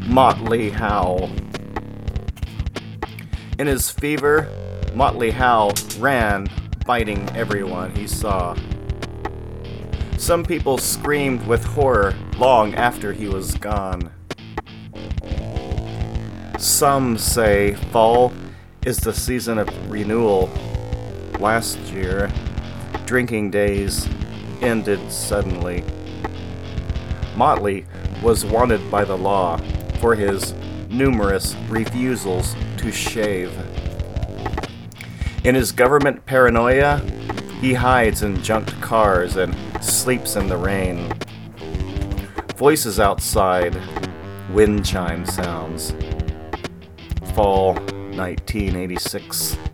Motley Howe. In his fever, Motley Howe ran, biting everyone he saw. Some people screamed with horror long after he was gone. Some say fall is the season of renewal. Last year, drinking days ended suddenly. Motley was wanted by the law for his numerous refusals to shave. In his government paranoia, he hides in junked cars and sleeps in the rain. Voices outside, wind chime sounds. Fall 1986.